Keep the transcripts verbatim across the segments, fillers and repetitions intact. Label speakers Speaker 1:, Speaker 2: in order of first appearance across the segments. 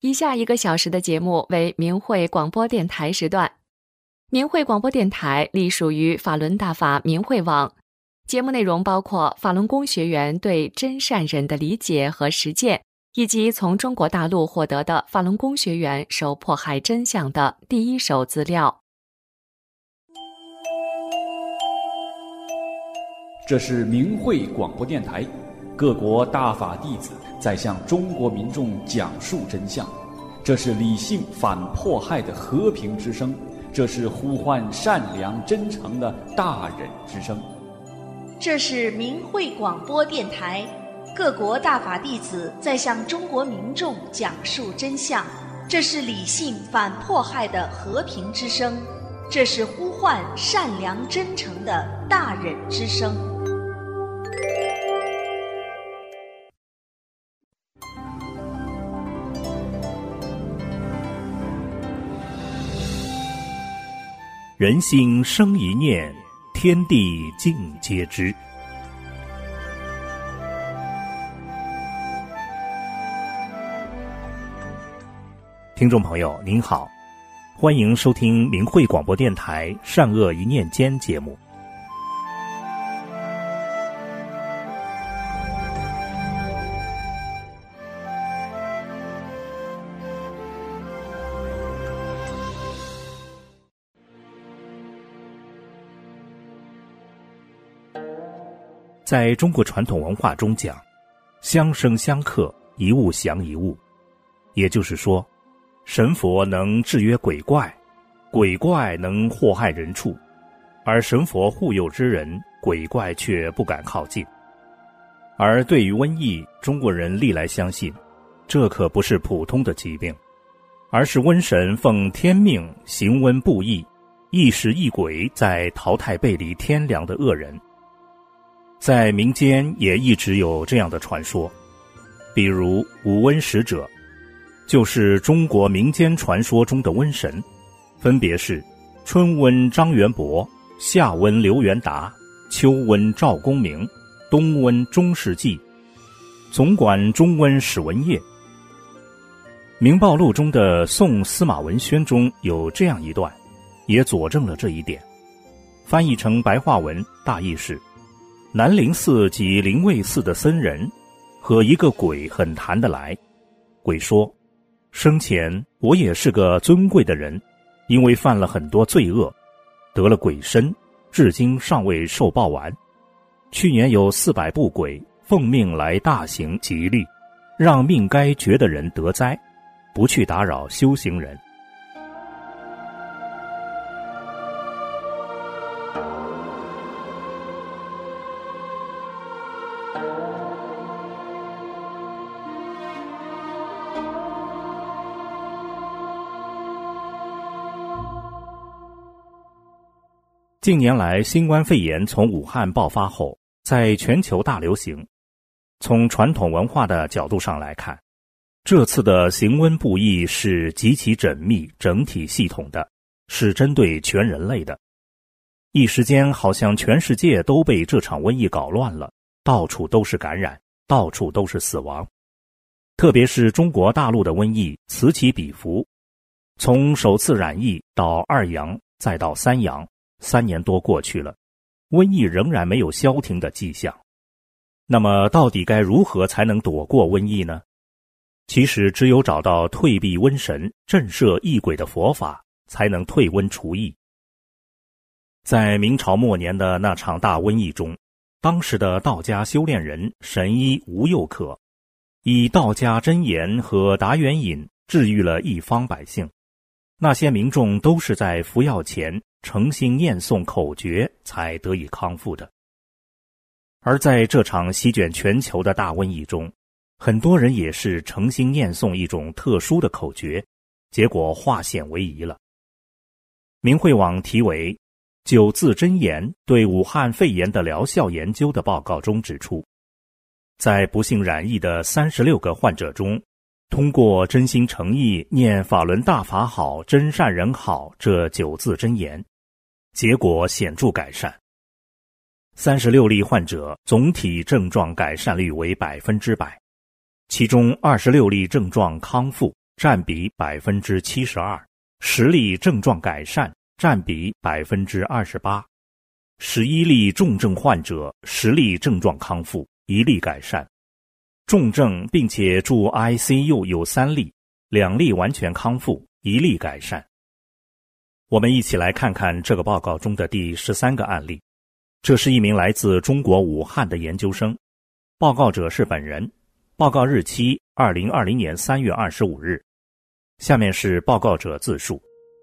Speaker 1: 以下一个小时的节目为明慧广播电台时段。明慧广播电台隶属于法轮大法明慧网，节目内容包括法轮功学员对真善忍的理解和实践，以及从中国大陆获得的法轮功学员受迫害真相的第一手资料。
Speaker 2: 这是明慧广播电台，各国大法弟子在向中国民众讲述真相，这是理性反迫害的和平之声，这是呼唤善良真诚的大忍之声。
Speaker 3: 这是明慧广播电台，各国大法弟子在向中国民众讲述真相，这是理性反迫害的和平之声，这是呼唤善良真诚的大忍之声。
Speaker 4: 人心生一念，天地尽皆知。听众朋友您好，欢迎收听明慧广播电台善恶一念间节目。在中国传统文化中讲，相生相克，一物降一物，也就是说，神佛能制约鬼怪，鬼怪能祸害人畜，而神佛护佑之人，鬼怪却不敢靠近。而对于瘟疫，中国人历来相信，这可不是普通的疾病，而是瘟神奉天命行瘟布疫，一时一鬼在淘汰背离天良的恶人。在民间也一直有这样的传说，比如五瘟使者，就是中国民间传说中的瘟神，分别是春瘟张元伯、夏瘟刘元达、秋瘟赵公明、冬瘟钟世纪，总管中瘟史文业。明报录中的宋司马文宣中有这样一段，也佐证了这一点。翻译成白话文，大意是：南陵寺及灵位寺的僧人和一个鬼很谈得来。鬼说，生前我也是个尊贵的人，因为犯了很多罪恶，得了鬼身，至今尚未受报完。去年有四百部鬼奉命来大行吉律，让命该绝的人得灾，不去打扰修行人。近年来，新冠肺炎从武汉爆发后，在全球大流行。从传统文化的角度上来看，这次的行瘟布疫是极其缜密、整体系统的，是针对全人类的。一时间，好像全世界都被这场瘟疫搞乱了，到处都是感染，到处都是死亡。特别是中国大陆的瘟疫此起彼伏，从首次染疫到二阳，再到三阳。三年多过去了，瘟疫仍然没有消停的迹象。那么到底该如何才能躲过瘟疫呢？其实只有找到退避瘟神、震慑疫鬼的佛法，才能退瘟除疫。在明朝末年的那场大瘟疫中，当时的道家修炼人神医吴又可，以道家真言和达元饮治愈了一方百姓。那些民众都是在服药前诚心念诵口诀才得以康复的。而在这场席卷全球的大瘟疫中，很多人也是诚心念诵一种特殊的口诀，结果化险为夷了。明慧网题为九字真言对武汉肺炎的疗效研究的报告中指出，在不幸染疫的三十六个患者中，通过真心诚意念法轮大法好，真善人好这九字真言，结果显著改善。三十六例患者总体症状改善率为百分之百，其中二十六例症状康复， 占比 百分之七十二， 十例症状改善，占比 百分之二十八， 十一例重症患者，十例症状康复，一例改善。重症并且住 I C U 有三例，两例完全康复，一例改善。我们一起来看看这个报告中的第十三个案例。这是一名来自中国武汉的研究生，报告者是本人，报告日期二零二零年三月二十五日。下面是报告者自述。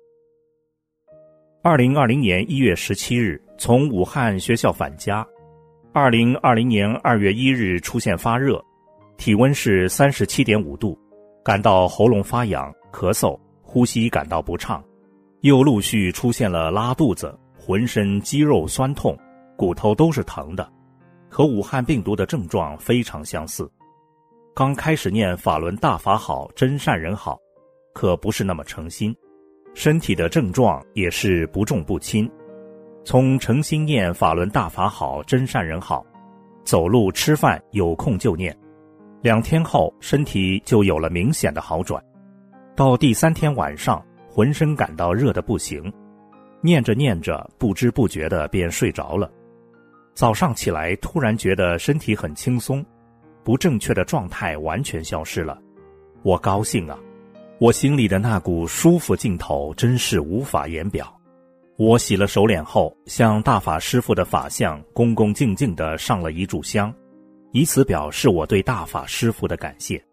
Speaker 4: 二零二零年一月十七日从武汉学校返家，二零二零年二月一日出现发热，体温是 三十七点五度，感到喉咙发痒、咳嗽，呼吸感到不畅，又陆续出现了拉肚子，浑身肌肉酸痛，骨头都是疼的，和武汉病毒的症状非常相似。刚开始念法轮大法好，真善人好，可不是那么诚心，身体的症状也是不重不轻。从诚心念法轮大法好，真善人好，走路吃饭有空就念，两天后身体就有了明显的好转。到第三天晚上，浑身感到热得不行，念着念着不知不觉地便睡着了。早上起来突然觉得身体很轻松，不正确的状态完全消失了。我高兴啊，我心里的那股舒服劲头真是无法言表。我洗了手脸后，向大法师父的法像恭恭敬敬地上了一炷香，以此表示我对大法师父的感谢。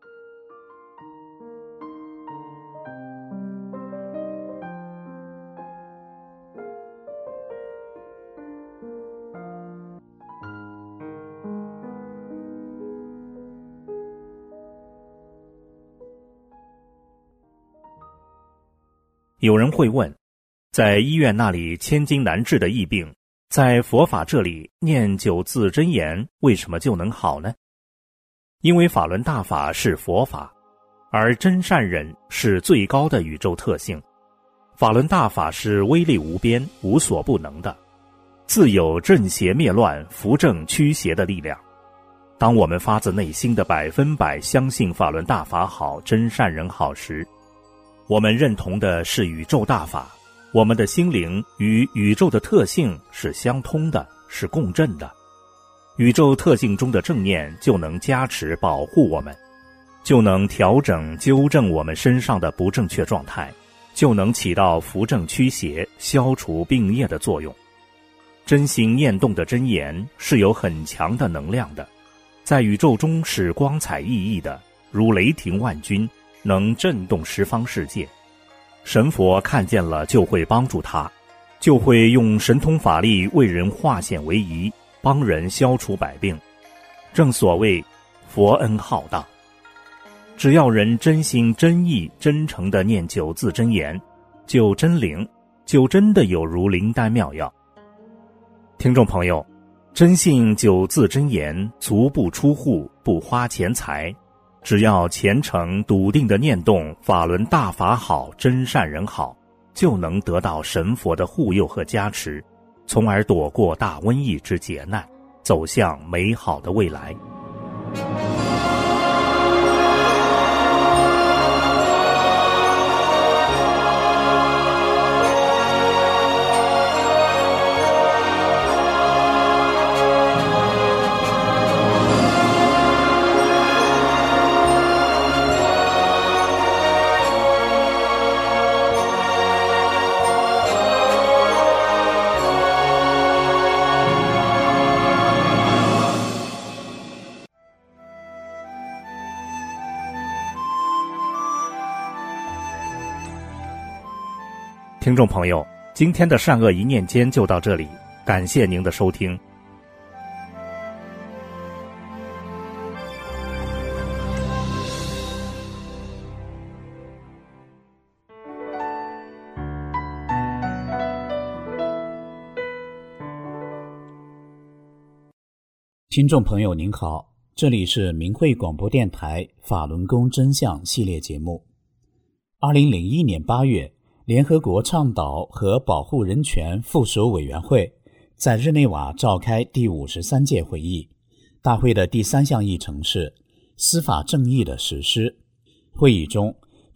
Speaker 4: 有人会问，在医院那里千金难治的疫病，在佛法这里念九字真言为什么就能好呢？因为法轮大法是佛法，而真善忍是最高的宇宙特性。法轮大法是威力无边、无所不能的，自有正邪灭乱、扶正驱邪的力量。当我们发自内心的百分百相信法轮大法好、真善人好时，我们认同的是宇宙大法，我们的心灵与宇宙的特性是相通的，是共振的。宇宙特性中的正念就能加持保护我们，就能调整纠正我们身上的不正确状态，就能起到扶正驱邪、消除病业的作用。真心念动的真言是有很强的能量的，在宇宙中是光彩熠熠的，如雷霆万钧，能震动十方世界。神佛看见了就会帮助他，就会用神通法力为人化险为夷，帮人消除百病。正所谓佛恩浩荡，只要人真心真意真诚地念九字真言，就真灵，就真的有如灵丹妙药。听众朋友，真信九字真言，足不出户，不花钱财，只要虔诚笃定的念动法轮大法好，真善人好，就能得到神佛的护佑和加持，从而躲过大瘟疫之劫难，走向美好的未来。听众朋友，今天的善恶一念间就到这里，感谢您的收听。
Speaker 5: 听众朋友您好，这里是明慧广播电台法轮功真相系列节目。二零零一年八月，联合国倡导和保护人权附属委员会在日内瓦召开第五十三届会议，大会的第三项议程是司法正义的实施。会议中，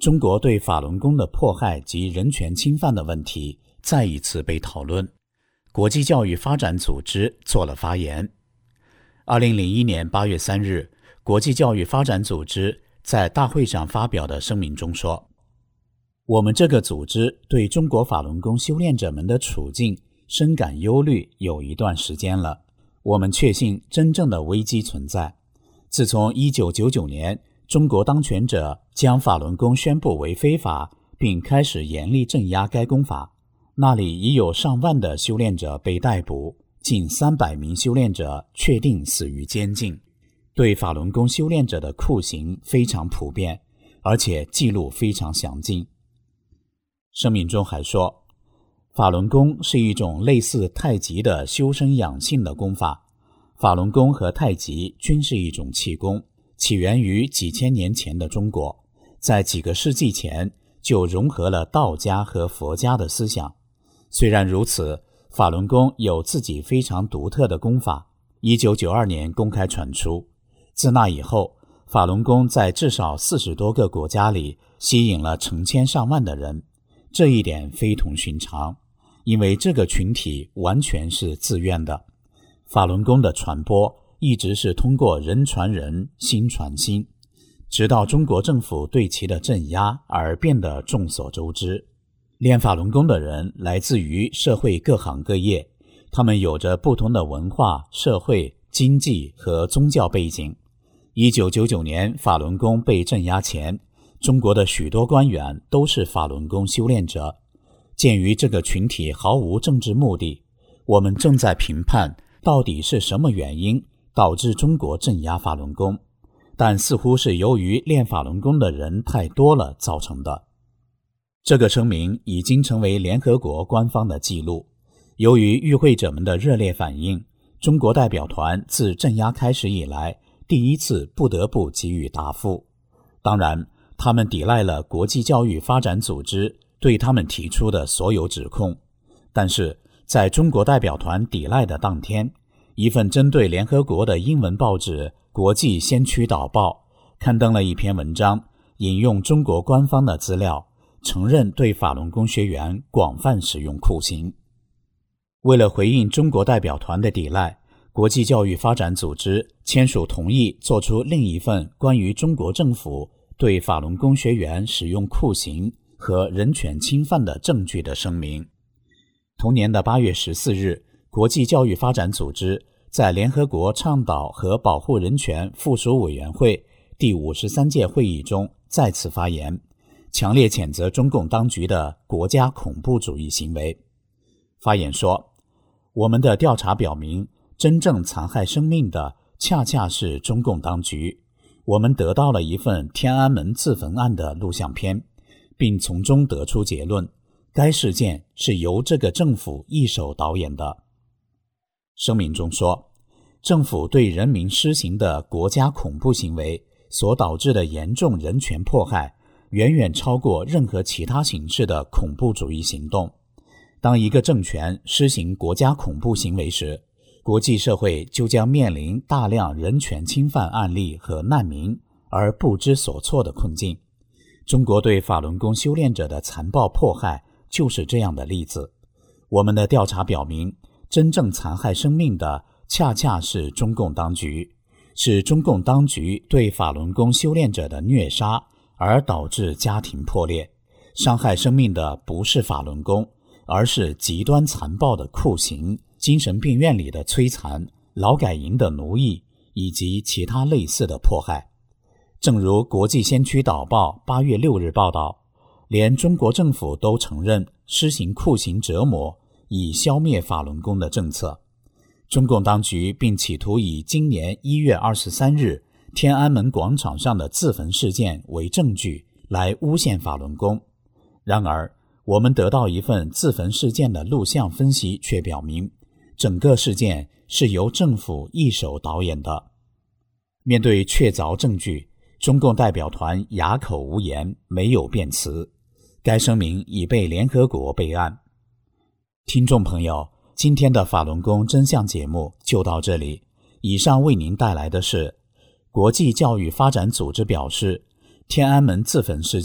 Speaker 5: 中国对法轮功的迫害及人权侵犯的问题再一次被讨论。国际教育发展组织做了发言。二零零一年八月三日，国际教育发展组织在大会上发表的声明中说，我们这个组织对中国法轮功修炼者们的处境深感忧虑有一段时间了。我们确信真正的危机存在。自从一九九九年中国当权者将法轮功宣布为非法，并开始严厉镇压该功法，那里已有上万的修炼者被逮捕，近三百名修炼者确定死于监禁。对法轮功修炼者的酷刑非常普遍，而且记录非常详尽。声明中还说，法轮功是一种类似太极的修身养性的功法。法轮功和太极均是一种气功，起源于几千年前的中国，在几个世纪前就融合了道家和佛家的思想。虽然如此，法轮功有自己非常独特的功法，一九九二年公开传出。自那以后，法轮功在至少四十多个国家里吸引了成千上万的人。这一点非同寻常，因为这个群体完全是自愿的。法轮功的传播一直是通过人传人，心传心，直到中国政府对其的镇压而变得众所周知。练法轮功的人来自于社会各行各业，他们有着不同的文化、社会、经济和宗教背景。一九九九年法轮功被镇压前，中国的许多官员都是法轮功修炼者。鉴于这个群体毫无政治目的，我们正在评判到底是什么原因导致中国镇压法轮功，但似乎是由于练法轮功的人太多了造成的。这个声明已经成为联合国官方的记录。由于与会者们的热烈反应，中国代表团自镇压开始以来第一次不得不给予答复。当然，他们抵赖了国际教育发展组织对他们提出的所有指控。但是在中国代表团抵赖的当天，一份针对联合国的英文报纸《国际先驱导报》刊登了一篇文章，引用中国官方的资料，承认对法轮功学员广泛使用酷刑。为了回应中国代表团的抵赖，国际教育发展组织签署同意做出另一份关于中国政府对法轮功学员使用酷刑和人权侵犯的证据的声明。同年的八月十四日，国际教育发展组织在联合国倡导和保护人权附属委员会第五十三届会议中再次发言，强烈谴责中共当局的国家恐怖主义行为。发言说，我们的调查表明，真正残害生命的恰恰是中共当局。我们得到了一份天安门自焚案的录像片，并从中得出结论，该事件是由这个政府一手导演的。声明中说，政府对人民施行的国家恐怖行为所导致的严重人权迫害，远远超过任何其他形式的恐怖主义行动。当一个政权施行国家恐怖行为时，国际社会就将面临大量人权侵犯案例和难民而不知所措的困境。中国对法轮功修炼者的残暴迫害就是这样的例子。我们的调查表明，真正残害生命的恰恰是中共当局，是中共当局对法轮功修炼者的虐杀而导致家庭破裂。伤害生命的不是法轮功，而是极端残暴的酷刑、精神病院里的摧残、劳改营的奴役以及其他类似的迫害。正如国际先驱导报八月六日报道，连中国政府都承认施行酷刑折磨以消灭法轮功的政策。中共当局并企图以今年一月二十三日天安门广场上的自焚事件为证据来诬陷法轮功。然而，我们得到一份自焚事件的录像分析却表明，整个事件是由政府一手导演的。面对确凿证据，中共代表团哑口无言，没有辩词。该声明已被联合国备案。听众朋友，今天的法轮功真相节目就到这里。以上为您带来的是，国际教育发展组织表示，天安门自焚事件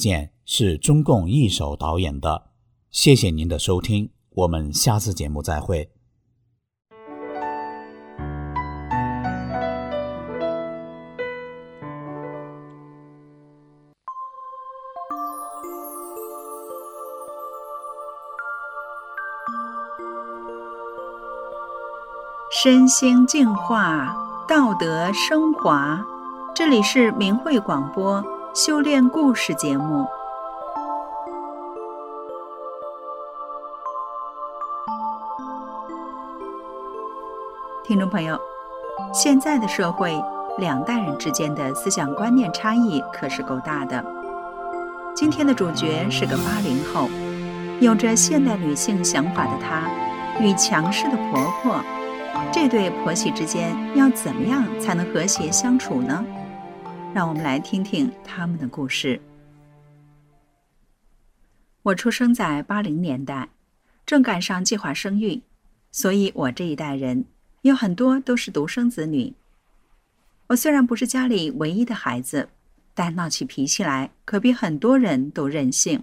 Speaker 5: 是中共一手导演的。谢谢您的收听，我们下次节目再会。
Speaker 6: 身心净化，道德升华。这里是明慧广播修炼故事节目。听众朋友，现在的社会，两代人之间的思想观念差异可是够大的。今天的主角是个八零后，有着现代女性想法的她，与强势的婆婆，这对婆媳之间要怎么样才能和谐相处呢？让我们来听听他们的故事。我出生在八零年代，正赶上计划生育，所以我这一代人有很多都是独生子女。我虽然不是家里唯一的孩子，但闹起脾气来可比很多人都任性。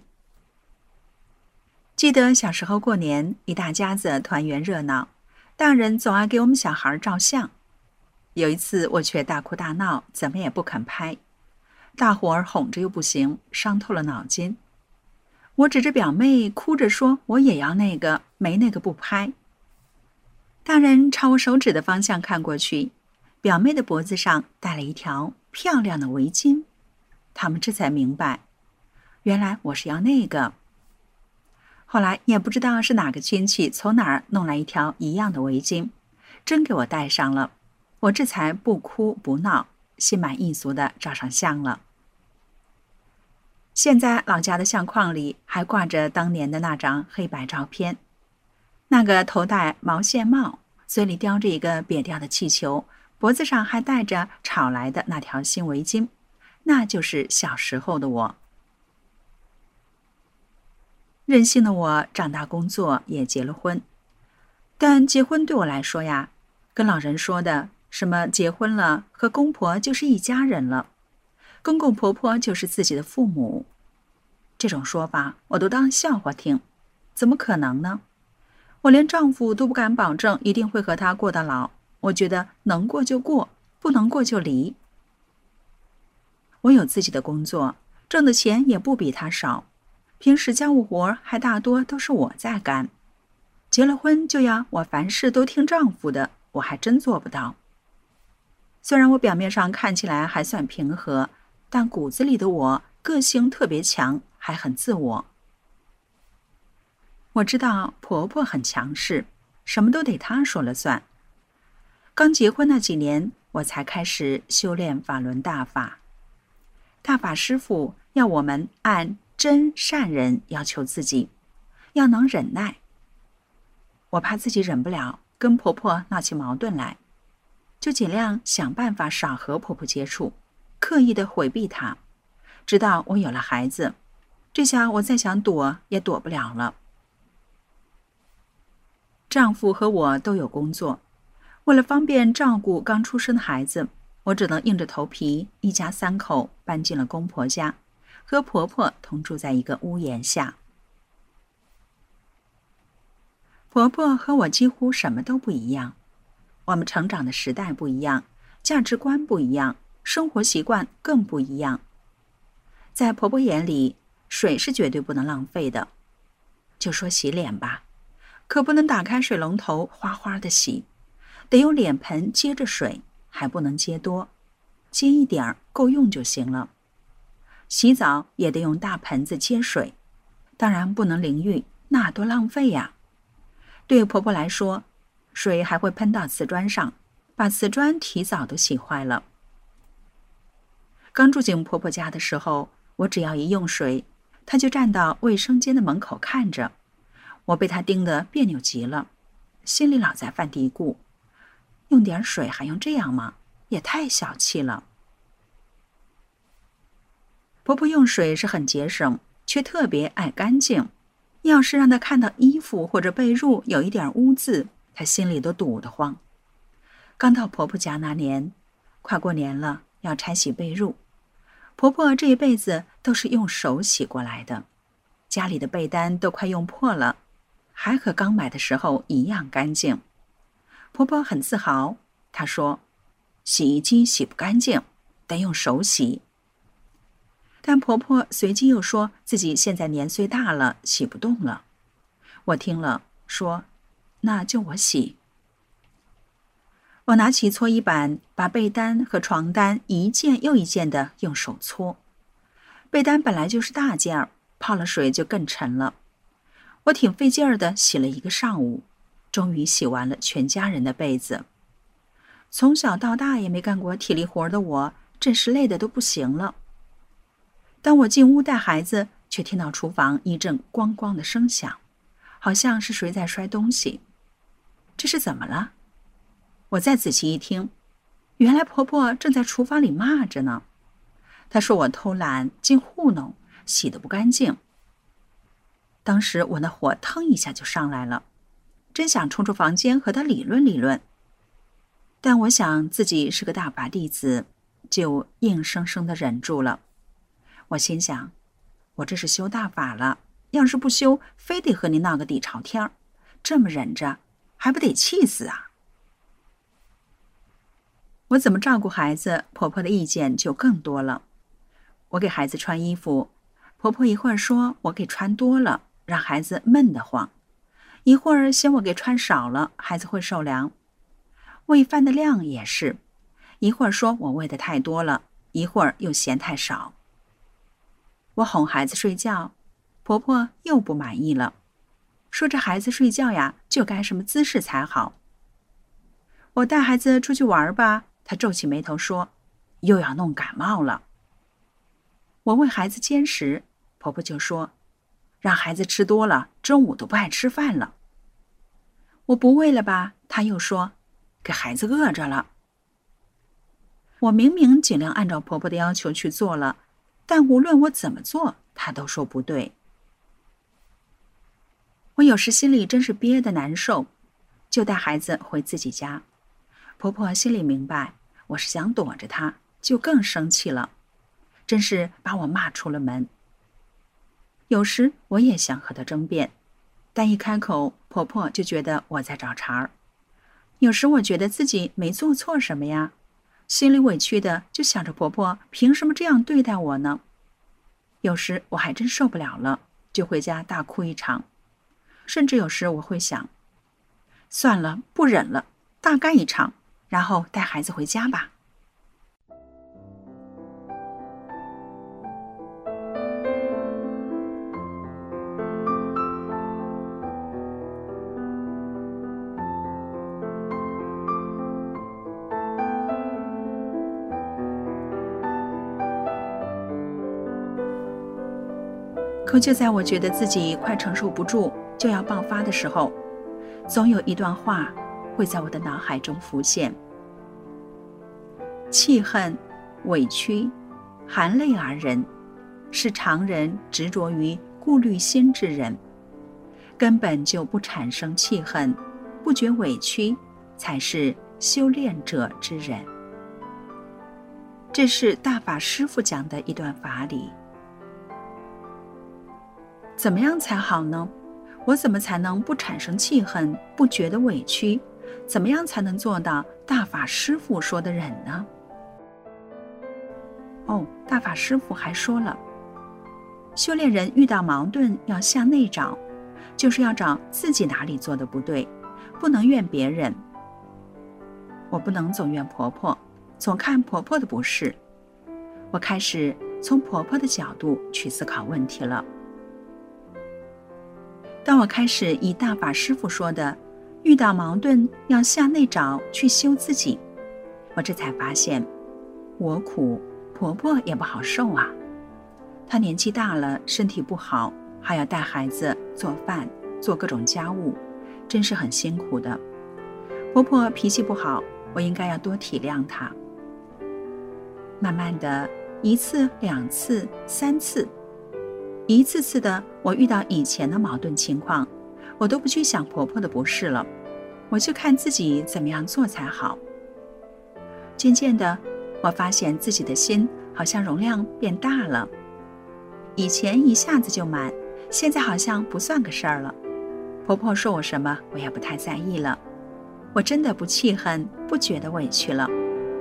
Speaker 6: 记得小时候过年，一大家子团圆热闹，大人总爱给我们小孩照相。有一次我却大哭大闹，怎么也不肯拍，大伙儿哄着又不行，伤透了脑筋。我指着表妹哭着说我也要那个，没那个不拍。大人朝我手指的方向看过去，表妹的脖子上戴了一条漂亮的围巾，他们这才明白，原来我是要那个。后来也不知道是哪个亲戚从哪儿弄来一条一样的围巾，真给我戴上了，我这才不哭不闹，心满意足地照上相了。现在老家的相框里还挂着当年的那张黑白照片，那个头戴毛线帽，嘴里叼着一个瘪掉的气球，脖子上还戴着炒来的那条新围巾，那就是小时候的我。任性的我长大工作，也结了婚，但结婚对我来说呀，跟老人说的什么结婚了和公婆就是一家人了，公公婆婆就是自己的父母，这种说法我都当笑话听，怎么可能呢？我连丈夫都不敢保证一定会和他过到老，我觉得能过就过，不能过就离。我有自己的工作，挣的钱也不比他少，平时家务活还大多都是我在干。结了婚就要我凡事都听丈夫的，我还真做不到。虽然我表面上看起来还算平和，但骨子里的我个性特别强，还很自我。我知道婆婆很强势，什么都得她说了算。刚结婚那几年，我才开始修炼法轮大法。大法师父要我们按真善人要求自己，要能忍耐。我怕自己忍不了，跟婆婆闹起矛盾来，就尽量想办法少和婆婆接触，刻意的回避她。直到我有了孩子，这下我再想躲也躲不了了。丈夫和我都有工作，为了方便照顾刚出生的孩子，我只能硬着头皮，一家三口搬进了公婆家，和婆婆同住在一个屋檐下。婆婆和我几乎什么都不一样，我们成长的时代不一样，价值观不一样，生活习惯更不一样。在婆婆眼里，水是绝对不能浪费的。就说洗脸吧，可不能打开水龙头哗哗的洗，得用脸盆接着水，还不能接多，接一点儿够用就行了。洗澡也得用大盆子接水，当然不能淋浴，那多浪费呀。对婆婆来说，水还会喷到瓷砖上，把瓷砖提早都洗坏了。刚住进婆婆家的时候，我只要一用水，她就站到卫生间的门口看着，我被她盯得别扭极了，心里老在犯嘀咕，用点水还用这样吗？也太小气了。婆婆用水是很节省，却特别爱干净。要是让她看到衣服或者被褥有一点污渍，她心里都堵得慌。刚到婆婆家那年，快过年了，要拆洗被褥。婆婆这一辈子都是用手洗过来的，家里的被单都快用破了，还和刚买的时候一样干净。婆婆很自豪，她说，洗衣机洗不干净，得用手洗。但婆婆随即又说自己现在年岁大了，洗不动了。我听了说，那就我洗。我拿起搓衣板，把被单和床单一件又一件的用手搓。被单本来就是大件儿，泡了水就更沉了。我挺费劲儿的洗了一个上午，终于洗完了全家人的被子。从小到大也没干过体力活的我，真是累得都不行了。当我进屋带孩子，却听到厨房一阵咣咣的声响，好像是谁在摔东西。这是怎么了？我再仔细一听，原来婆婆正在厨房里骂着呢。她说我偷懒，净糊弄，洗得不干净。当时我那火腾一下就上来了，真想冲出房间和她理论理论。但我想自己是个大法弟子，就硬生生地忍住了。我心想，我这是修大法了，要是不修，非得和你闹个底朝天，这么忍着，还不得气死啊！我怎么照顾孩子，婆婆的意见就更多了。我给孩子穿衣服，婆婆一会儿说我给穿多了，让孩子闷得慌，一会儿嫌我给穿少了，孩子会受凉。喂饭的量也是，一会儿说我喂的太多了，一会儿又嫌太少。我哄孩子睡觉，婆婆又不满意了，说这孩子睡觉呀，就该什么姿势才好。我带孩子出去玩吧，她皱起眉头说，又要弄感冒了。我喂孩子煎食，婆婆就说，让孩子吃多了，中午都不爱吃饭了。我不喂了吧，她又说，给孩子饿着了。我明明尽量按照婆婆的要求去做了，但无论我怎么做，她都说不对。我有时心里真是憋得难受，就带孩子回自己家。婆婆心里明白我是想躲着她，就更生气了，真是把我骂出了门。有时我也想和她争辩，但一开口，婆婆就觉得我在找茬儿。有时我觉得自己没做错什么呀，心里委屈的就想着婆婆凭什么这样对待我呢？有时我还真受不了了，就回家大哭一场。甚至有时我会想，算了，不忍了，大干一场，然后带孩子回家吧。可就在我觉得自己快承受不住，就要爆发的时候，总有一段话会在我的脑海中浮现。气恨、委屈、含泪而忍，是常人执着于顾虑心之人，根本就不产生气恨，不觉委屈，才是修炼者之人。这是大法师父讲的一段法理。怎么样才好呢？我怎么才能不产生气恨，不觉得委屈？怎么样才能做到大法师父说的忍呢？哦，大法师父还说了，修炼人遇到矛盾要向内找，就是要找自己哪里做的不对，不能怨别人。我不能总怨婆婆，总看婆婆的不是。我开始从婆婆的角度去思考问题了。当我开始以大法师父说的遇到矛盾要向内找去修自己，我这才发现我苦，婆婆也不好受啊。她年纪大了，身体不好，还要带孩子做饭做各种家务，真是很辛苦的。婆婆脾气不好，我应该要多体谅她。慢慢的，一次两次三次，一次次的我遇到以前的矛盾情况，我都不去想婆婆的不是了，我就看自己怎么样做才好。渐渐的，我发现自己的心好像容量变大了， 以前一下子就满，现在好像不算个事儿了。婆婆说我什么，我也不太在意了。我真的不气恨，不觉得委屈了。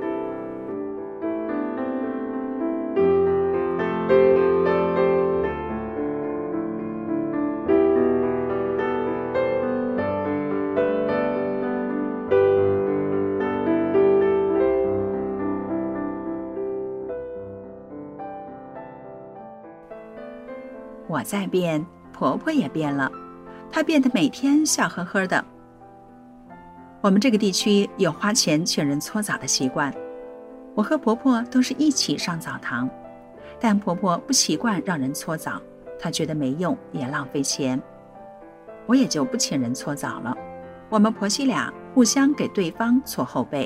Speaker 6: 我在变，婆婆也变了，她变得每天笑呵呵的。我们这个地区有花钱请人搓澡的习惯，我和婆婆都是一起上澡堂，但婆婆不习惯让人搓澡，她觉得没用，也浪费钱。我也就不请人搓澡了，我们婆媳俩互相给对方搓后背。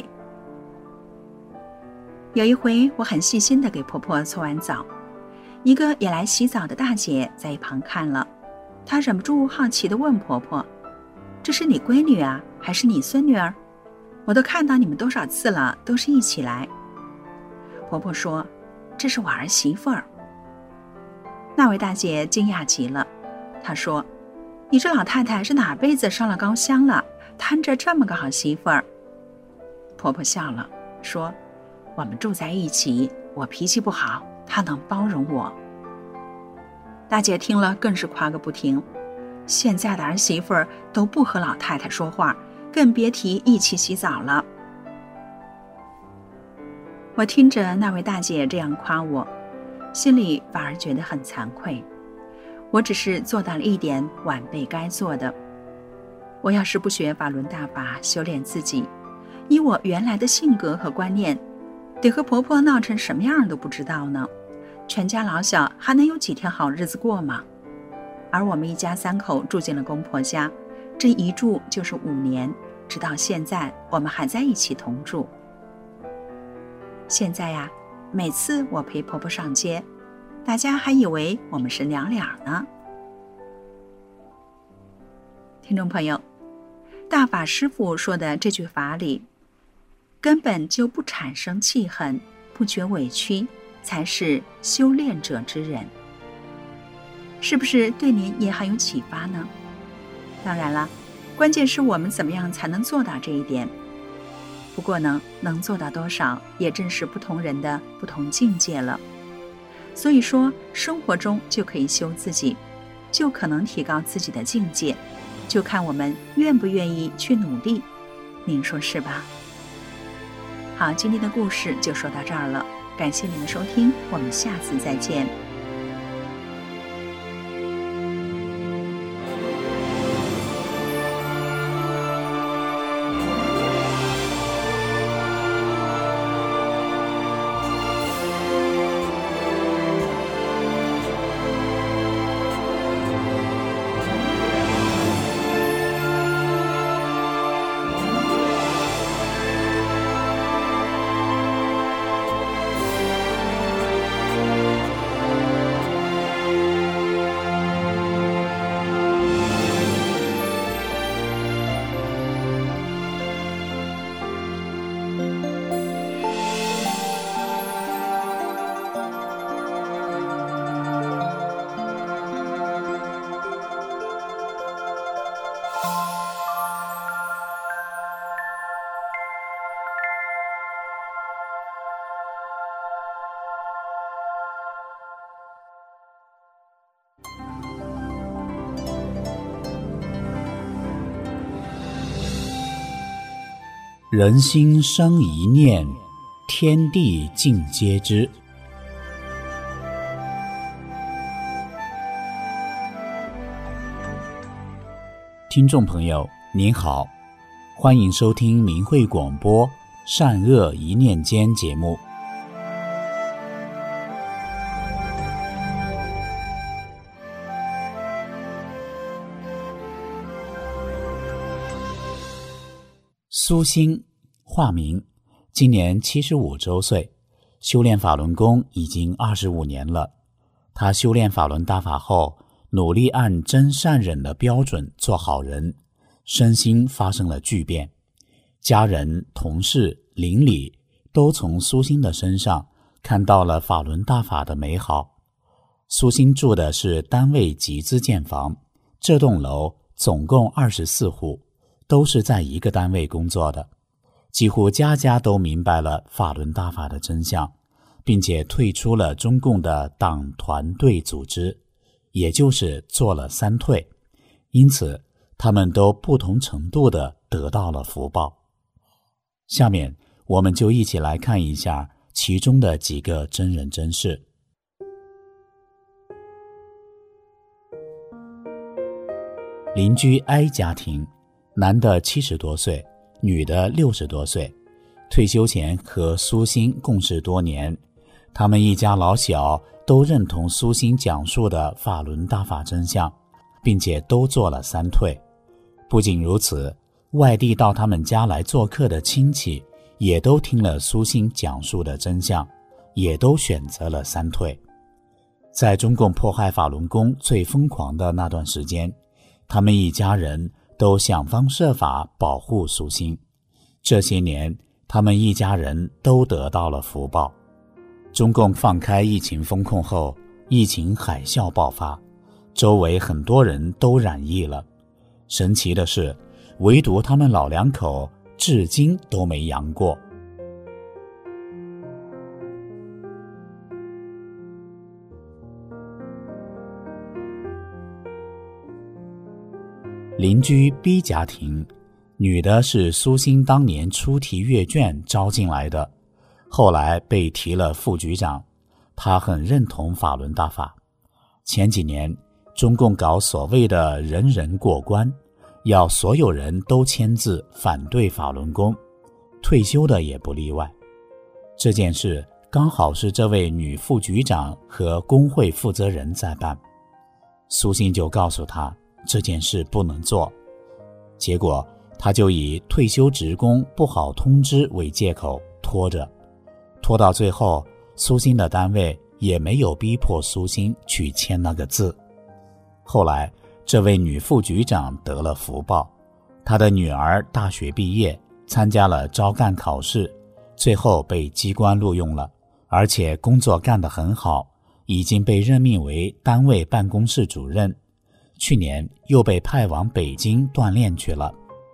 Speaker 6: 有一回，我很细心地给婆婆搓完澡，一个也来洗澡的大姐在一旁看了，她忍不住好奇地问婆婆：“这是你闺女啊，还是你孙女儿？我都看到你们多少次了，都是一起来。”婆婆说：“这是我儿媳妇儿。”那位大姐惊讶极了，她说：“你这老太太是哪辈子烧了高香了，摊着这么个好媳妇儿？”婆婆笑了，说：“我们住在一起，我脾气不好，她能包容我。”大姐听了更是夸个不停，现在的儿媳妇儿都不和老太太说话，更别提一起洗澡了。我听着那位大姐这样夸我，心里反而觉得很惭愧。我只是做到了一点晚辈该做的。我要是不学法轮大法修炼自己，以我原来的性格和观念，得和婆婆闹成什么样都不知道呢。全家老小还能有几天好日子过吗？而我们一家三口住进了公婆家，这一住就是五年，直到现在我们还在一起同住。现在呀，每次我陪婆婆上街，大家还以为我们是娘俩呢。听众朋友，大法师父说的这句法理，根本就不产生气恨，不觉委屈，才是修炼者之人。是不是对您也很有启发呢？当然了，关键是我们怎么样才能做到这一点。不过呢，能做到多少，也正是不同人的不同境界了。所以说，生活中就可以修自己，就可能提高自己的境界，就看我们愿不愿意去努力。您说是吧？好，今天的故事就说到这儿了，感谢您的收听，我们下次再见。
Speaker 5: 人心生一念，天地尽皆知。听众朋友您好，欢迎收听明慧广播善恶一念间节目。苏心，化名，今年七十五周岁，修炼法轮功已经二十五年了。他修炼法轮大法后，努力按真善忍的标准做好人，身心发生了巨变。家人、同事、邻里都从苏心的身上看到了法轮大法的美好。 苏欣住的是单位集资建房，这栋楼总共二十四户，都是在一个单位工作的，几乎家家都明白了法轮大法的真相，并且退出了中共的党团队组织，也就是做了三退，因此他们都不同程度地得到了福报。下面我们就一起来看一下其中的几个真人真事。邻居 A 家庭，男的七十多岁，女的六十多岁，退休前和苏欣共事多年，他们一家老小都认同苏欣讲述的法轮大法真相，并且都做了三退。不仅如此，外地到他们家来做客的亲戚也都听了苏欣讲述的真相，也都选择了三退。在中共迫害法轮功最疯狂的那段时间，他们一家人都想方设法保护苏欣。这些年，他们一家人都得到了福报。中共放开疫情封控后，疫情海啸爆发，周围很多人都染疫了。神奇的是，唯独他们老两口至今都没阳过。邻居 B 家庭，女的是苏欣当年出题阅卷招进来的，后来被提了副局长，她很认同法轮大法。前几年中共搞所谓的人人过关，要所有人都签字反对法轮功，退休的也不例外。这件事刚好是这位女副局长和工会负责人在办，苏欣就告诉他这件事不能做，结果他就以退休职工不好通知为借口拖着，拖到最后，苏欣的单位也没有逼迫苏欣去签那个字。后来这位女副局长得了福报，她的女儿大学毕业，参加了招干考试，最后被机关录用了，而且工作干得很好，已经被任命为单位办公室主任，去年又被派往北京锻炼去了。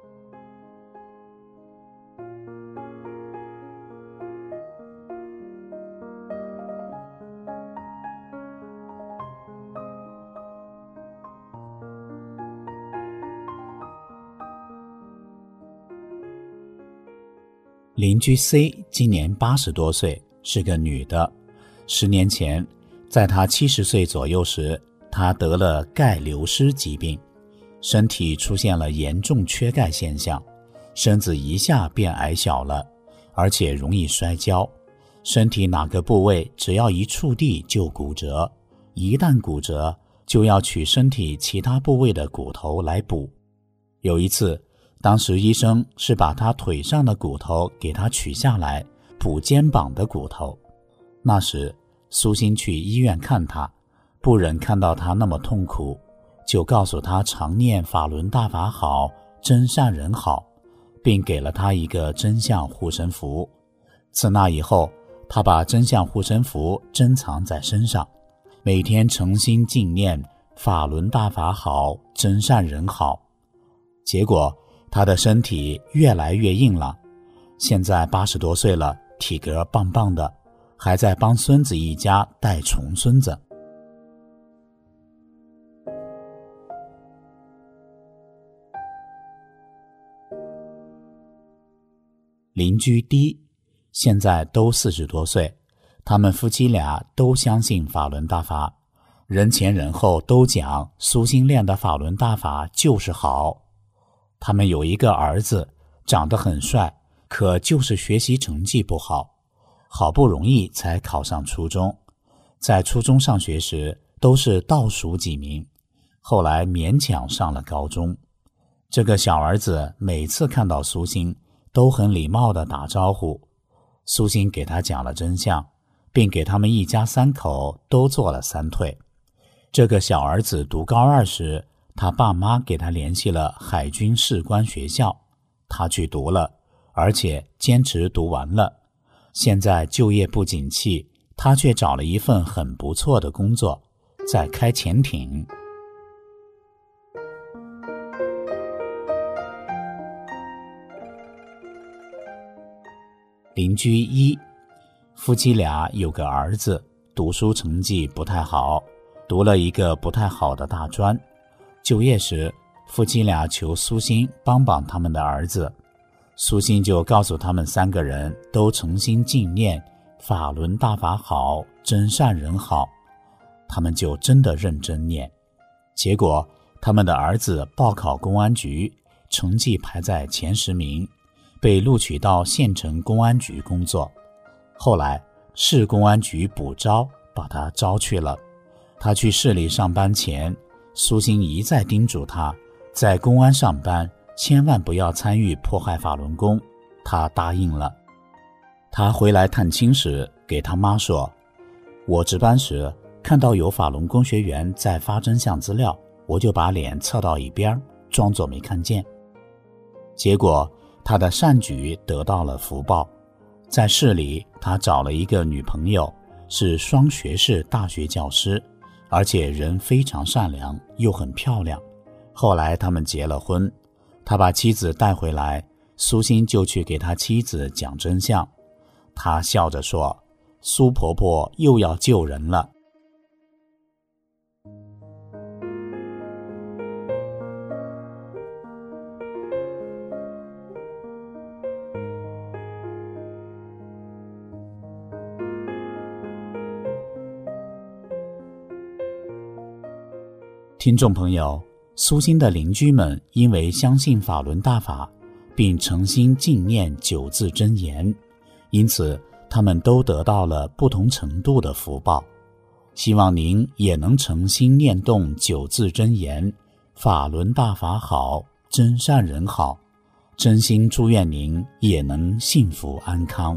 Speaker 5: 邻居 C 今年八十多岁，是个女的。十年前，在她七十岁左右时，她得了钙流失疾病，身体出现了严重缺钙现象，身子一下变矮小了，而且容易摔跤，身体哪个部位只要一触地就骨折，一旦骨折就要取身体其他部位的骨头来补。有一次，当时医生是把他腿上的骨头给他取下来，补肩膀的骨头。那时苏欣去医院看他，不忍看到他那么痛苦，就告诉他常念法轮大法好，真善人好，并给了他一个真相护身符。自那以后，他把真相护身符珍藏在身上，每天诚心静念法轮大法好，真善人好。结果他的身体越来越硬朗，现在八十多岁了，体格棒棒的，还在帮孙子一家带重孙子。邻居 D 现在都四十多岁，他们夫妻俩都相信法轮大法，人前人后都讲苏欣练的法轮大法就是好。他们有一个儿子，长得很帅，可就是学习成绩不好，好不容易才考上初中，在初中上学时都是倒数几名，后来勉强上了高中。这个小儿子每次看到苏欣都很礼貌地打招呼，苏欣给他讲了真相，并给他们一家三口都做了三退。这个小儿子读高二时，他爸妈给他联系了海军士官学校，他去读了，而且坚持读完了。现在就业不景气，他却找了一份很不错的工作， 在开潜艇。邻居一，夫妻俩有个儿子，读书成绩不太好，读了一个不太好的大专。就业时，夫妻俩求苏欣帮帮他们的儿子，苏欣就告诉他们三个人都诚心敬念法轮大法好，真善人好。他们就真的认真念，结果他们的儿子报考公安局，成绩排在前十名，被录取到县城公安局工作。后来市公安局补招，把他招去了。他去市里上班前，苏欣一再叮嘱他，在公安上班千万不要参与迫害法轮功，他答应了。他回来探亲时，给他妈说，我值班时看到有法轮功学员在发真相资料，我就把脸侧到一边，装作没看见。结果他的善举得到了福报，在市里他找了一个女朋友，是双学士大学教师，而且人非常善良，又很漂亮。后来他们结了婚，他把妻子带回来，苏欣就去给他妻子讲真相。他笑着说，苏婆婆又要救人了。听众朋友，苏欣的邻居们因为相信法轮大法，并诚心敬念九字真言，因此他们都得到了不同程度的福报。希望您也能诚心念动九字真言，法轮大法好，真善人好。真心祝愿您也能幸福安康。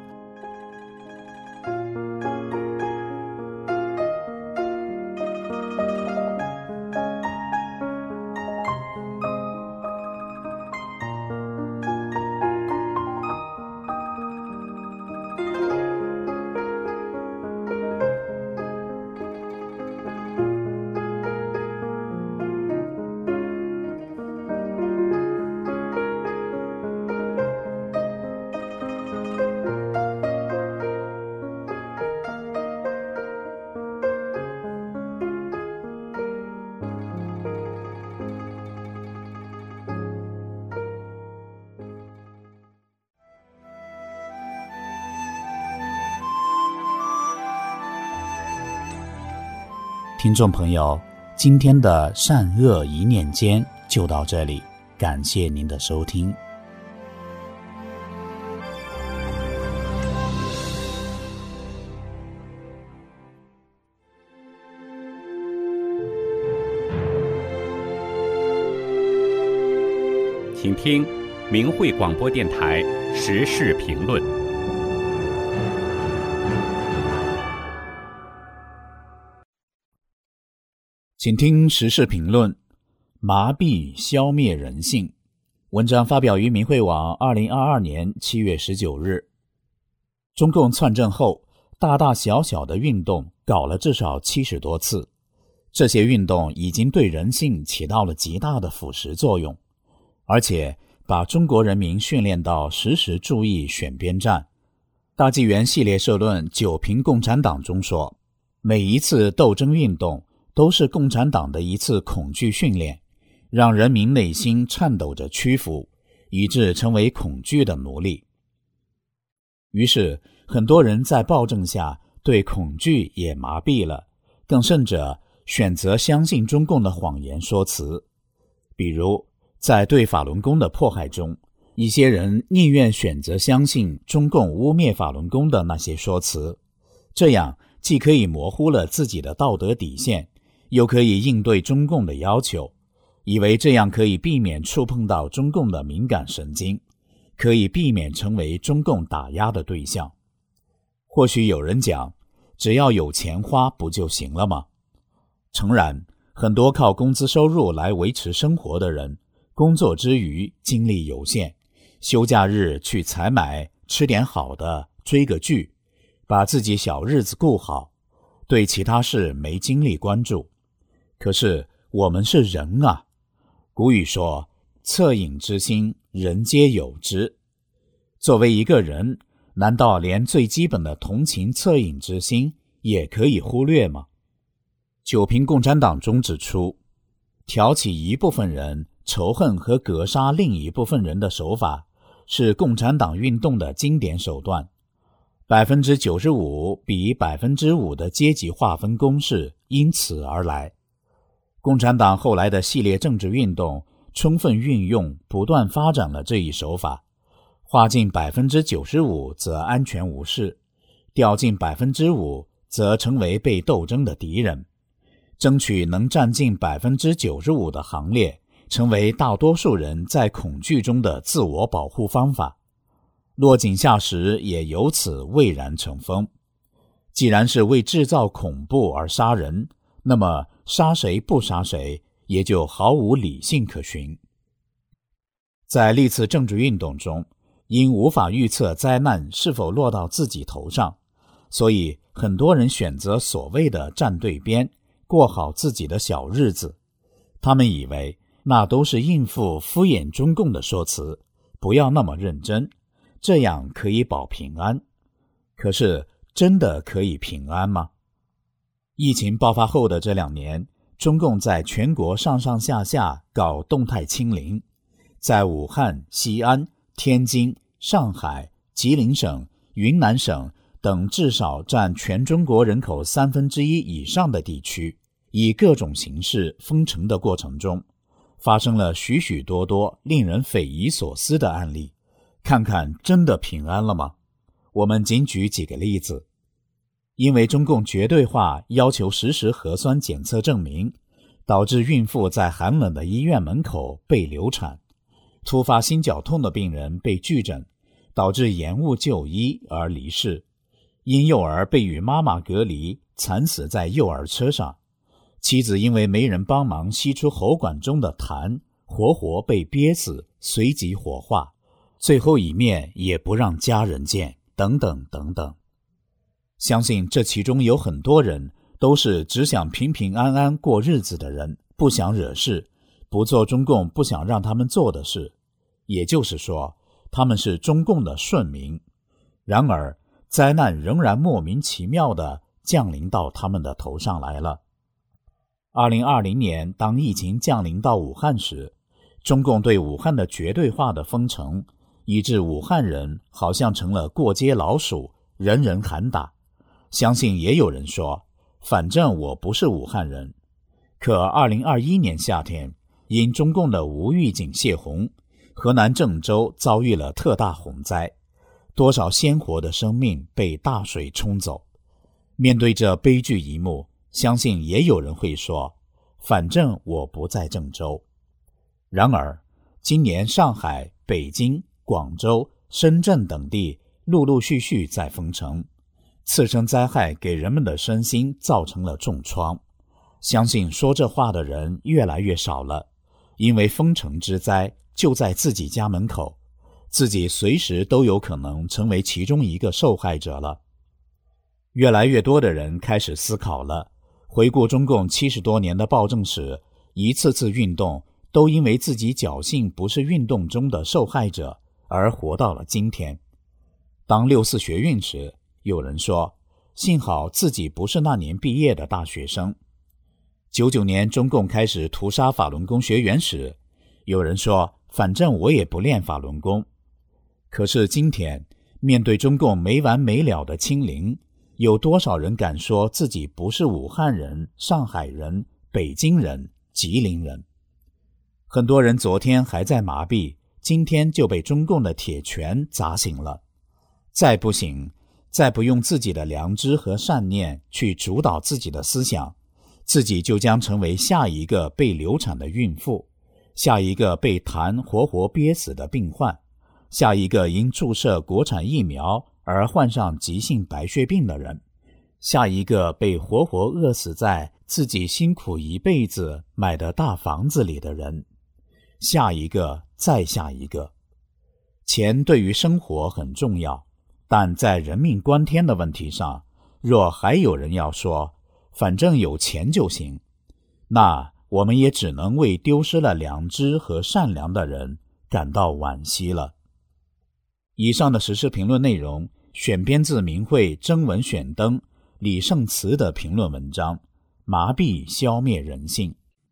Speaker 5: 听众朋友，今天的善恶一念间就到这里，感谢您的收听。
Speaker 7: 请听明慧广播电台时事评论。
Speaker 5: 请听时事评论：麻痹消灭人性。文章发表于明慧网二零二二年七月十九日。中共篡政后，大大小小的运动搞了至少七十多次，这些运动已经对人性起到了极大的腐蚀作用，而且把中国人民训练到时时注意选边站。大纪元系列社论《九评共产党》中说，每一次斗争运动都是共产党的一次恐惧训练，让人民内心颤抖着屈服，以致成为恐惧的奴隶。于是很多人在暴政下对恐惧也麻痹了，更甚者选择相信中共的谎言说辞。比如在对法轮功的迫害中，一些人宁愿选择相信中共污蔑法轮功的那些说辞，这样既可以模糊了自己的道德底线，又可以应对中共的要求，以为这样可以避免触碰到中共的敏感神经，可以避免成为中共打压的对象。或许有人讲，只要有钱花不就行了吗？诚然，很多靠工资收入来维持生活的人，工作之余精力有限，休假日去采买，吃点好的，追个剧，把自己小日子顾好。 对其他事没精力关注。可是我们是人啊，古语说恻隐之心，人皆有之。作为一个人，难道连最基本的同情恻隐之心也可以忽略吗？九评共产党中指出，挑起一部分人仇恨和格杀另一部分人的手法，是共产党运动的经典手段。百分之九十五比百分之五的阶级划分公式因此而来。共产党后来的系列政治运动充分运用、不断发展了这一手法，划进百分之九十五则安全无事，掉进百分之五则成为被斗争的敌人，争取能占进百分之九十五的行列，成为大多数人在恐惧中的自我保护方法。落井下石也由此蔚然成风。既然是为制造恐怖而杀人，那么杀谁不杀谁也就毫无理性可循。在历次政治运动中，因无法预测灾难是否落到自己头上，所以很多人选择所谓的站对边，过好自己的小日子。他们以为那都是应付敷衍中共的说辞，不要那么认真，这样可以保平安。可是真的可以平安吗？疫情爆发后的这两年，中共在全国上上下下搞动态清零，在武汉、西安、天津、上海、吉林省、云南省等至少占全中国人口三分之一以上的地区，以各种形式封城的过程中，发生了许许多多令人匪夷所思的案例。看看真的平安了吗？我们仅举几个例子。因为中共绝对化要求实时核酸检测证明，导致孕妇在寒冷的医院门口被流产，突发心绞痛的病人被拒诊，导致延误就医而离世，婴幼儿被与妈妈隔离，惨死在幼儿车上，妻子因为没人帮忙吸出喉管中的痰，活活被憋死，随即火化，最后一面也不让家人见，等等等等。相信这其中有很多人都是只想平平安安过日子的人，不想惹事，不做中共不想让他们做的事，也就是说，他们是中共的顺民。然而，灾难仍然莫名其妙地降临到他们的头上来了。二零二零年，当疫情降临到武汉时，中共对武汉的绝对化的封城，以致武汉人好像成了过街老鼠，人人喊打。相信也有人说，反正我不是武汉人。可二零二一年夏天，因中共的无预警泄洪，河南郑州遭遇了特大洪灾，多少鲜活的生命被大水冲走。面对这悲剧一幕，相信也有人会说，反正我不在郑州。然而，今年上海、北京、广州、深圳等地陆陆续续在封城，次生灾害给人们的身心造成了重创。相信说这话的人越来越少了，因为封城之灾就在自己家门口，自己随时都有可能成为其中一个受害者了。越来越多的人开始思考了，回顾中共七十多年的暴政史，一次次运动都因为自己侥幸不是运动中的受害者而活到了今天。当六四学运时，有人说，幸好自己不是那年毕业的大学生。九九年中共开始屠杀法轮功学员时，有人说，反正我也不练法轮功。可是今天，面对中共没完没了的清零，有多少人敢说自己不是武汉人、上海人、北京人、吉林人？很多人昨天还在麻痹，今天就被中共的铁拳砸醒了。再不醒，再不用自己的良知和善念去主导自己的思想，自己就将成为下一个被流产的孕妇，下一个被痰活活憋死的病患，下一个因注射国产疫苗而患上急性白血病的人，下一个被活活饿死在自己辛苦一辈子买的大房子里的人，下一个再下一个。钱对于生活很重要，但在人命关天的问题上，若还有人要说反正有钱就行，那我们也只能为丢失了良知和善良的人感到惋惜了。以上的时事评论内容选编自明慧征文选登李圣慈的评论文章《麻痹消灭人性》。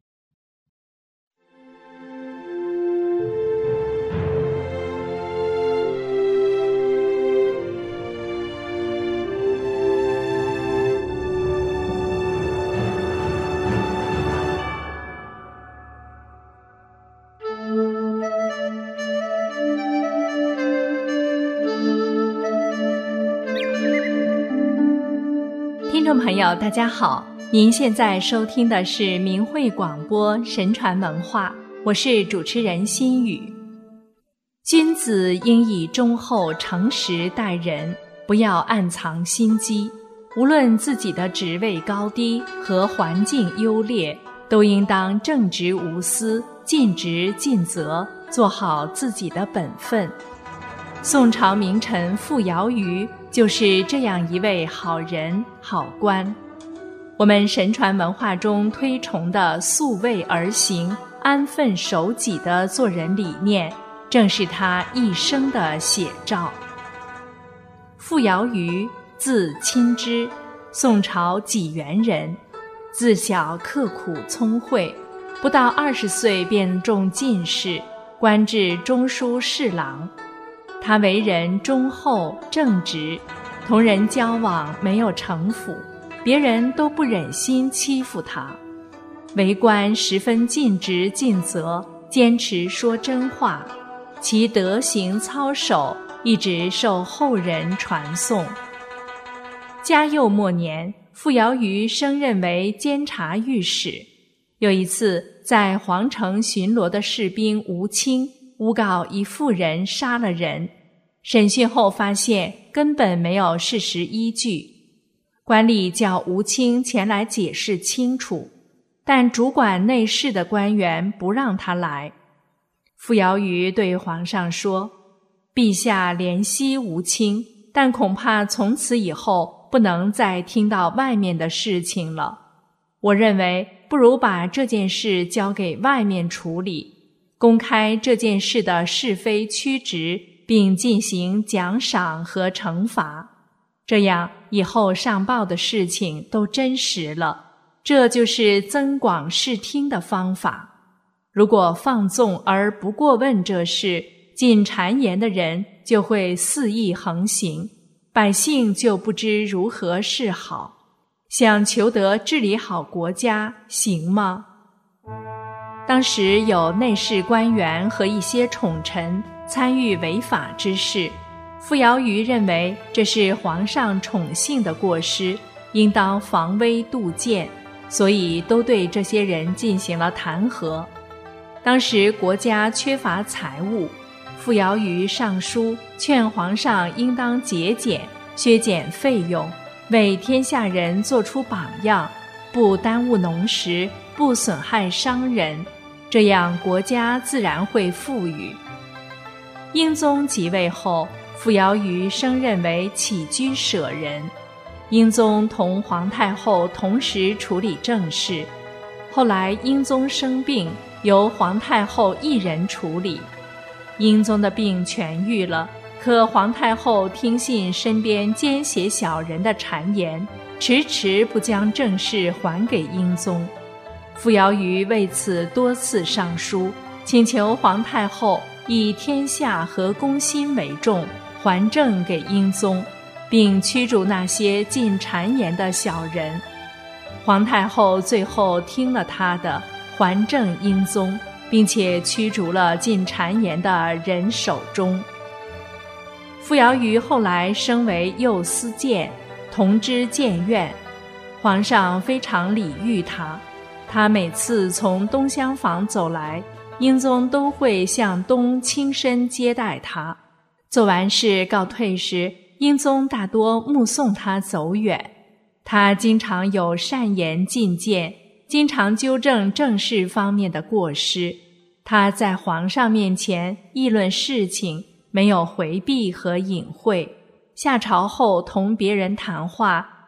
Speaker 8: 听众朋友大家好，您现在收听的是明慧广播神传文化，我是主持人心雨。君子应以忠厚诚实待人，不要暗藏心机，无论自己的职位高低和环境优劣，都应当正直无私，尽职尽责，做好自己的本分。宋朝名臣傅瑶瑜就是这样一位好人好官。我们神传文化中推崇的素位而行、安分守己的做人理念，正是他一生的写照。傅瑶瑜字钦之，宋朝济源人，自小刻苦聪慧，不到二十岁便中进士，官至中书侍郎。他为人忠厚正直，同人交往没有城府，别人都不忍心欺负他。为官十分尽职尽责，坚持说真话，其德行操守一直受后人传颂。嘉佑末年，傅瑶瑜升任为监察御史。有一次，在皇城巡逻的士兵吴清诬告一妇人杀了人，审讯后发现根本没有事实依据。官吏叫吴清前来解释清楚，但主管内事的官员不让他来。傅瑶瑜对皇上说：“陛下怜惜吴清，但恐怕从此以后不能再听到外面的事情了。我认为不如把这件事交给外面处理，公开这件事的是非曲直，并进行奖赏和惩罚，这样以后上报的事情都真实了。这就是增广视听的方法。如果放纵而不过问这事，进谗言的人就会肆意横行，百姓就不知如何是好。想求得治理好国家，行吗？”当时有内侍官员和一些宠臣参与违法之事，傅瑶瑜认为这是皇上宠幸的过失，应当防微杜渐，所以都对这些人进行了弹劾。当时国家缺乏财物，傅瑶瑜上书劝皇上应当节俭，削减费用，为天下人做出榜样，不耽误农时，不损害商人，这样国家自然会富裕。英宗即位后，傅瑶瑜升任为起居舍人。英宗同皇太后同时处理政事，后来英宗生病，由皇太后一人处理。英宗的病痊愈了，可皇太后听信身边奸邪小人的谗言，迟迟不将政事还给英宗。傅瑶瑜为此多次上书，请求皇太后以天下和公心为重，还政给英宗，并驱逐那些进谗言的小人。皇太后最后听了他的，还政英宗，并且驱逐了进谗言的人手中。傅瑶瑜后来升为右司谏，同知谏院，皇上非常礼遇他。他每次从东厢房走来，英宗都会向东轻身接待他。做完事告退时，英宗大多目送他走远。他经常有善言进谏，经常纠正政事方面的过失。他在皇上面前议论事情，没有回避和隐晦。下朝后同别人谈话，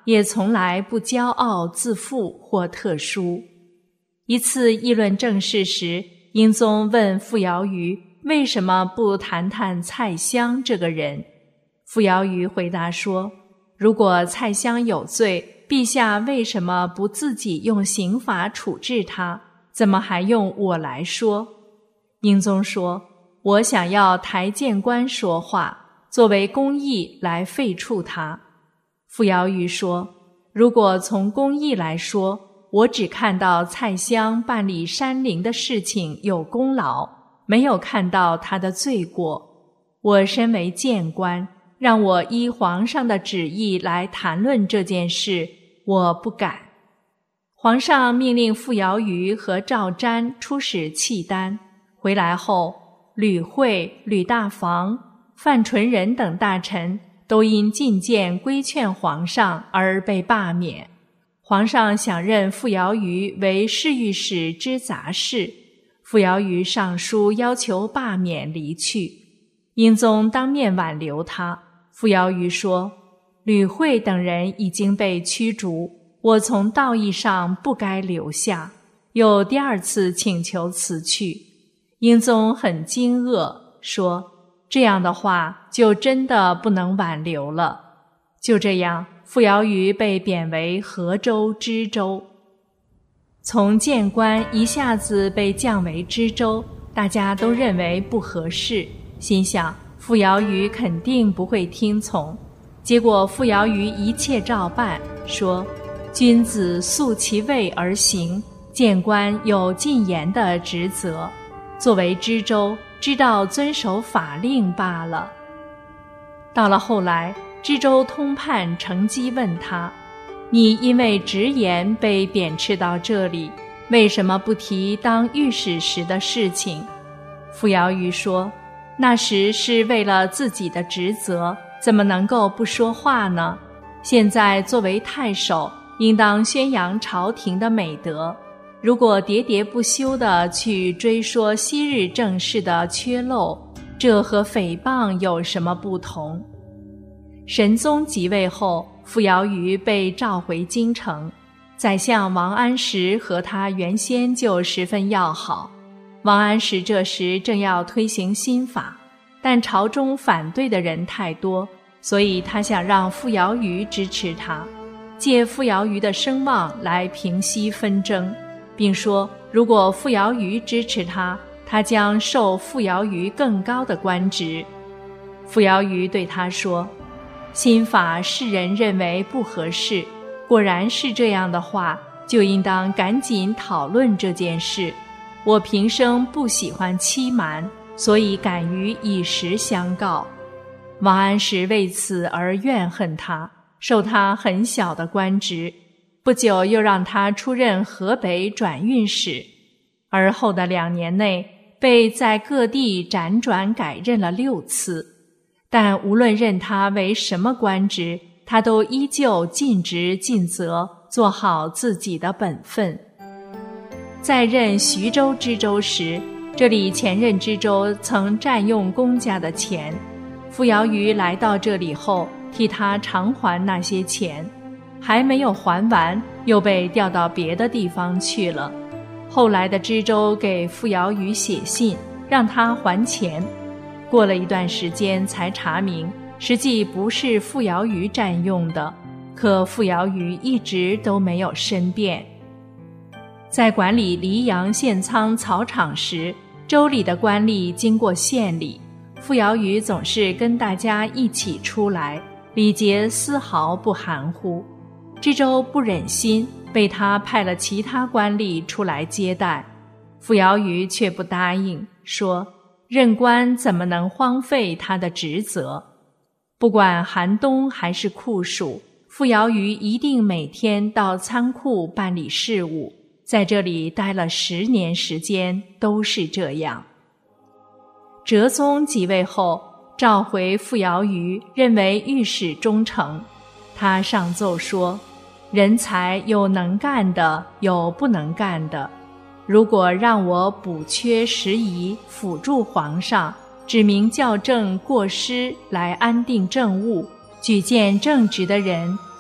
Speaker 8: 也从来不骄傲自负或特殊。一次议论政事时，英宗问傅瑶瑜为什么不谈谈蔡襄这个人。傅瑶瑜回答说，如果蔡襄有罪，陛下为什么不自己用刑法处置他，怎么还用我来说？英宗说，我想要台谏官说话，作为公义来废黜他。傅瑶瑜说，如果从公义来说，我只看到蔡襄办理山陵的事情有功劳，没有看到他的罪过。我身为谏官，让我依皇上的旨意来谈论这件事，我不敢。皇上命令傅瑶瑜和赵瞻出使契丹，回来后，吕惠、吕大防、范纯仁等大臣都因进谏规劝皇上而被罢免。皇上想任傅瑶瑜为侍御史知杂事，傅瑶瑜上书要求罢免离去。英宗当面挽留他，傅瑶瑜说，吕惠等人已经被驱逐，我从道义上不该留下，又第二次请求辞去。英宗很惊愕，说，这样的话就真的不能挽留了。就这样，傅瑶瑜被贬为河州知州。从谏官一下子被降为知州，大家都认为不合适，心想傅瑶瑜肯定不会听从。结果傅瑶瑜一切照办，说，君子素其位而行，谏官有进言的职责，作为知州，知道遵守法令罢了。到了后来，知州通判乘机问他，你因为直言被贬斥到这里，为什么不提当御史时的事情？傅瑶瑜说，那时是为了自己的职责，怎么能够不说话呢？现在作为太守，应当宣扬朝廷的美德，如果喋喋不休地去追说昔日政事的缺漏，这和诽谤有什么不同？神宗即位后，傅瑶瑜被召回京城，宰相王安石和他原先就十分要好。王安石这时正要推行新法，但朝中反对的人太多，所以他想让傅瑶瑜支持他，借傅瑶瑜的声望来平息纷争，并说如果傅瑶瑜支持他，他将授傅瑶瑜更高的官职。傅瑶瑜对他说，新法世人认为不合适，果然是这样的话，就应当赶紧讨论这件事。我平生不喜欢欺瞒，所以敢于以实相告。王安石为此而怨恨他，授他很小的官职，不久又让他出任河北转运使，而后的两年内被在各地辗转改任了六次。但无论任他为什么官职，他都依旧尽职尽责，做好自己的本分。在任徐州知州时，这里前任知州曾占用公家的钱，傅瑶瑜来到这里后，替他偿还那些钱，还没有还完，又被调到别的地方去了。后来的知州给傅瑶瑜写信，让他还钱。过了一段时间才查明，实际不是傅瑶瑜占用的，可傅瑶瑜一直都没有申辩。在管理黎阳献仓草场时，州里的官吏经过县里，傅瑶瑜总是跟大家一起出来，礼节丝毫不含糊。知州不忍心，被他派了其他官吏出来接待，傅瑶瑜却不答应，说任官怎么能荒废他的职责？不管寒冬还是酷暑，傅瑶瑜一定每天到仓库办理事务，在这里待了十年时间，都是这样。哲宗即位后，召回傅瑶瑜，认为御史忠诚。他上奏说，人才有能干的，有不能干的。如果让我补缺时宜，辅助皇上，指明校正过失，来安定政务，举荐正直的人，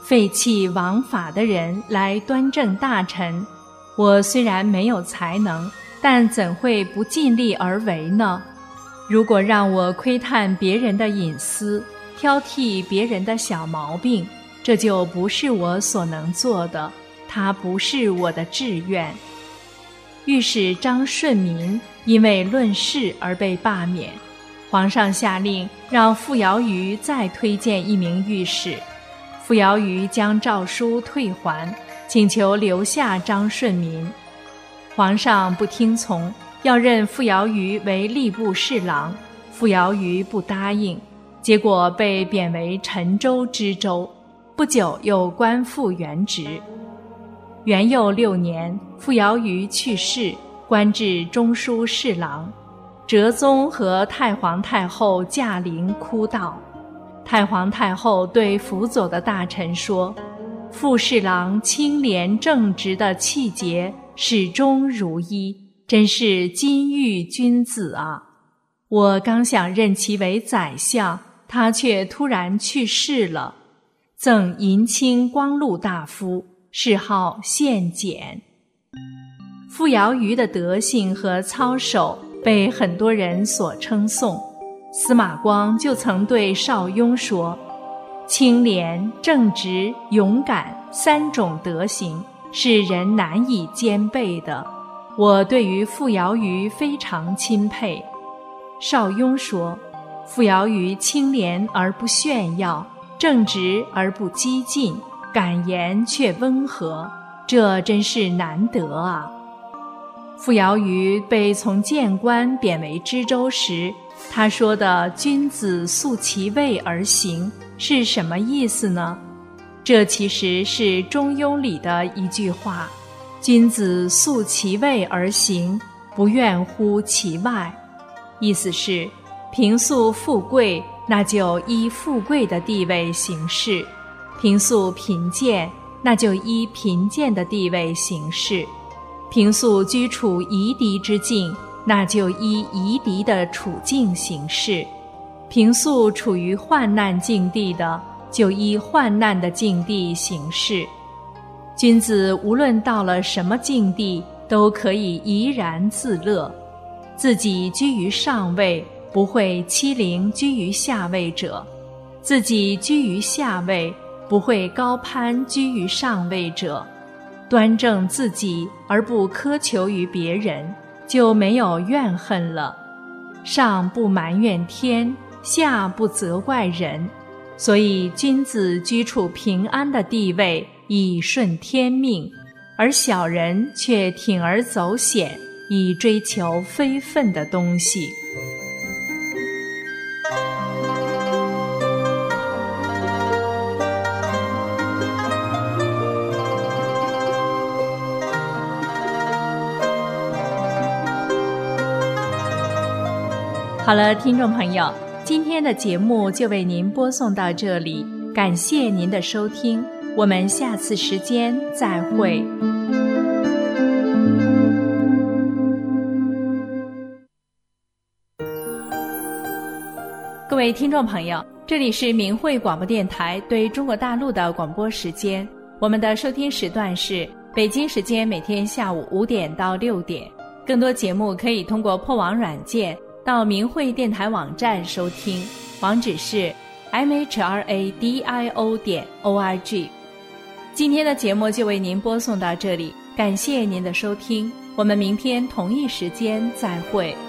Speaker 8: 废弃王法的人来端正大臣，我虽然没有才能，但怎会不尽力而为呢？如果让我窥探别人的隐私，挑剔别人的小毛病，这就不是我所能做的，它不是我的志愿。御史张顺民因为论事而被罢免，皇上下令让傅瑶瑜再推荐一名御史。傅瑶瑜将诏书退还，请求留下张顺民。皇上不听从，要任傅瑶瑜为吏部侍郎，傅瑶瑜不答应，结果被贬为陈州知州，不久又官复原职。元佑六年，傅瑶瑜去世，官至中书侍郎。哲宗和太皇太后驾临哭悼。太皇太后对辅佐的大臣说：傅侍郎清廉正直的气节始终如一，真是金玉君子啊！我刚想任其为宰相，他却突然去世了。赠银青光禄大夫，谥号献简。傅瑶瑜的德行和操守被很多人所称颂。司马光就曾对邵雍说：清廉、正直、勇敢三种德行是人难以兼备的，我对于傅瑶瑜非常钦佩。邵雍说：傅瑶瑜清廉而不炫耀，正直而不激进，敢言却温和，这真是难得啊！傅瑶瑜被从谏官贬为知州时，他说的君子素其位而行是什么意思呢？这其实是中庸里的一句话：君子素其位而行，不愿乎其外。意思是平素富贵，那就依富贵的地位行事；平素贫贱，那就依贫贱的地位行事；平素居处夷狄之境，那就依夷狄的处境行事；平素处于患难境地的，就依患难的境地行事。君子无论到了什么境地，都可以怡然自乐，自己居于上位，不会欺凌居于下位者；自己居于下位，不会高攀居于上位者。端正自己而不苛求于别人，就没有怨恨了。上不埋怨天，下不责怪人，所以君子居处平安的地位以顺天命，而小人却铤而走险，以追求非分的东西。好了，听众朋友，今天的节目就为您播送到这里，感谢您的收听，我们下次时间再会。各位听众朋友，这里是明慧广播电台对中国大陆的广播时间，我们的收听时段是北京时间每天下午五点到六点。更多节目可以通过破网软件到明慧电台网站收听，网址是 m h r a d i o 点 o r g。 今天的节目就为您播送到这里，感谢您的收听，我们明天同一时间再会。